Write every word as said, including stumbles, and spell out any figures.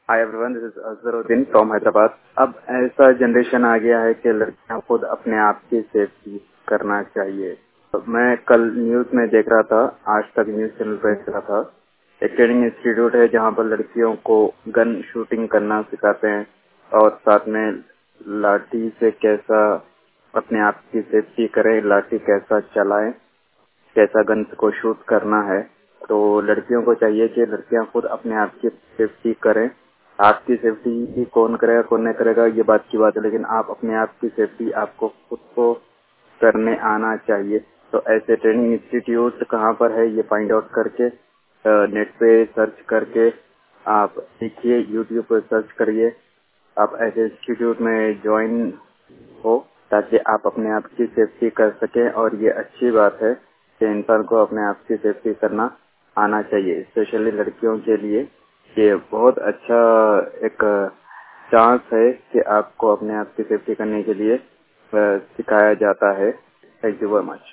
Hi everyone, this is Azharuddin from Hyderabad. अब ऐसा generation आ गया है कि लड़कियां खुद अपने आप की सेफ्टी करना चाहिए। तो मैं कल न्यूज में देख रहा था, आज तक न्यूज चैनल पर देख रहा था, एक ट्रेनिंग इंस्टीट्यूट है जहां पर लड़कियों को गन शूटिंग करना सिखाते हैं और साथ में लाठी से कैसा अपने आप की सेफ्टी करें, लाठी कैसा चलाएं, कैसा गन को शूट करना है। तो लड़कियों को चाहिए कि लड़कियां खुद अपने आप की सेफ्टी करें। आपकी सेफ्टी कौन करेगा कौन नहीं करेगा ये बात की बात है, लेकिन आप अपने आप की सेफ्टी आपको खुद को करने आना चाहिए। तो ऐसे ट्रेनिंग इंस्टीट्यूट कहाँ पर है ये फाइंड आउट करके नेट पे सर्च करके आप सीखिए, यूट्यूब पर सर्च करिए, आप ऐसे इंस्टीट्यूट में ज्वाइन हो ताकि आप अपने आप की सेफ्टी कर सकें। और ये अच्छी बात है कि इंसान को अपने आप की सेफ्टी करना आना चाहिए, स्पेशली लड़कियों के लिए। ये बहुत अच्छा एक चांस है कि आपको अपने आप की सेफ्टी करने के लिए अ, सिखाया जाता है। Thank you very much.